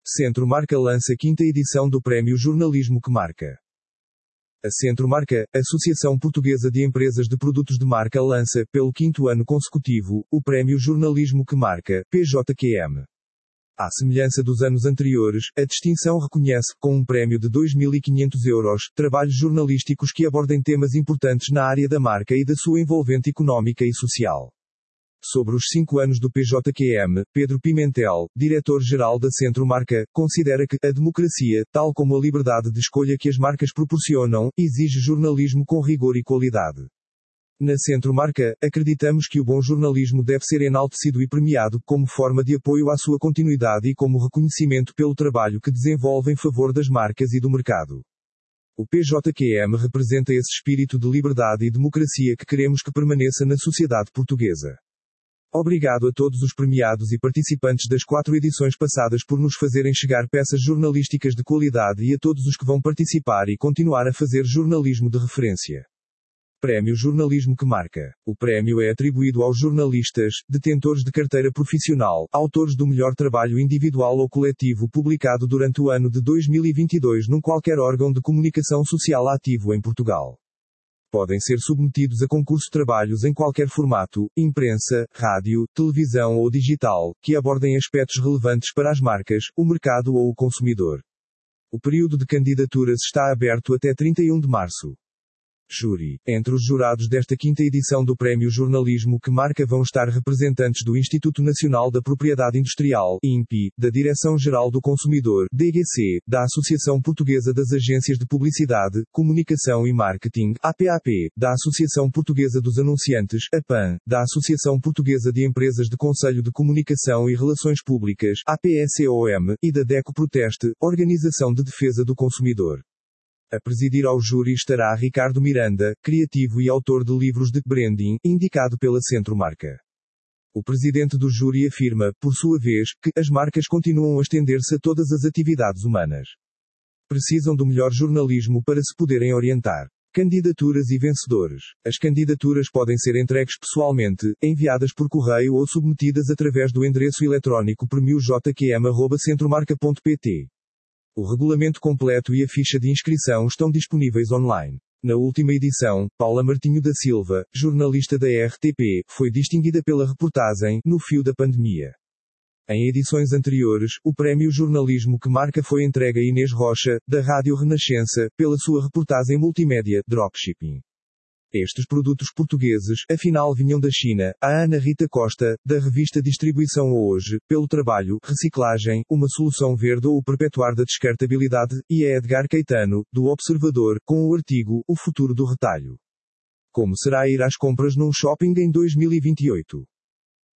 Centro Marca lança quinta edição do Prémio Jornalismo que Marca. A Centro Marca, Associação Portuguesa de Empresas de Produtos de Marca, lança, pelo quinto ano consecutivo, o Prémio Jornalismo que Marca, PJQM. À semelhança dos anos anteriores, a distinção reconhece, com um prémio de 2.500 euros, trabalhos jornalísticos que abordem temas importantes na área da marca e da sua envolvente económica e social. Sobre os 5 anos do PJQM, Pedro Pimentel, diretor-geral da Centro Marca, considera que a democracia, tal como a liberdade de escolha que as marcas proporcionam, exige jornalismo com rigor e qualidade. Na Centro Marca, acreditamos que o bom jornalismo deve ser enaltecido e premiado como forma de apoio à sua continuidade e como reconhecimento pelo trabalho que desenvolve em favor das marcas e do mercado. O PJQM representa esse espírito de liberdade e democracia que queremos que permaneça na sociedade portuguesa. Obrigado a todos os premiados e participantes das 4 edições passadas por nos fazerem chegar peças jornalísticas de qualidade e a todos os que vão participar e continuar a fazer jornalismo de referência. Prémio Jornalismo que Marca. O prémio é atribuído aos jornalistas, detentores de carteira profissional, autores do melhor trabalho individual ou coletivo publicado durante o ano de 2022 num qualquer órgão de comunicação social ativo em Portugal. Podem ser submetidos a concurso de trabalhos em qualquer formato, imprensa, rádio, televisão ou digital, que abordem aspectos relevantes para as marcas, o mercado ou o consumidor. O período de candidaturas está aberto até 31 de março. Júri. Entre os jurados desta quinta edição do Prémio Jornalismo que Marca vão estar representantes do Instituto Nacional da Propriedade Industrial, INPI, da Direção-Geral do Consumidor, DGC, da Associação Portuguesa das Agências de Publicidade, Comunicação e Marketing, APAP, da Associação Portuguesa dos Anunciantes, APAN, da Associação Portuguesa de Empresas de Conselho de Comunicação e Relações Públicas, APSCOM, e da DECO Proteste, Organização de Defesa do Consumidor. A presidir ao júri estará Ricardo Miranda, criativo e autor de livros de branding, indicado pela Centro Marca. O presidente do júri afirma, por sua vez, que as marcas continuam a estender-se a todas as atividades humanas. Precisam do melhor jornalismo para se poderem orientar. Candidaturas e vencedores. As candidaturas podem ser entregues pessoalmente, enviadas por correio ou submetidas através do endereço eletrónico premiojqm@centromarca.pt. O regulamento completo e a ficha de inscrição estão disponíveis online. Na última edição, Paula Martinho da Silva, jornalista da RTP, foi distinguida pela reportagem No Fio da Pandemia. Em edições anteriores, o Prémio Jornalismo que Marca foi entregue a Inês Rocha, da Rádio Renascença, pela sua reportagem multimédia, Dropshipping. Estes produtos portugueses, afinal vinham da China, a Ana Rita Costa, da revista Distribuição Hoje, pelo trabalho, Reciclagem, uma solução verde ou o perpetuar da descartabilidade, e a Edgar Caetano, do Observador, com o artigo, O Futuro do Retalho. Como será ir às compras num shopping em 2028?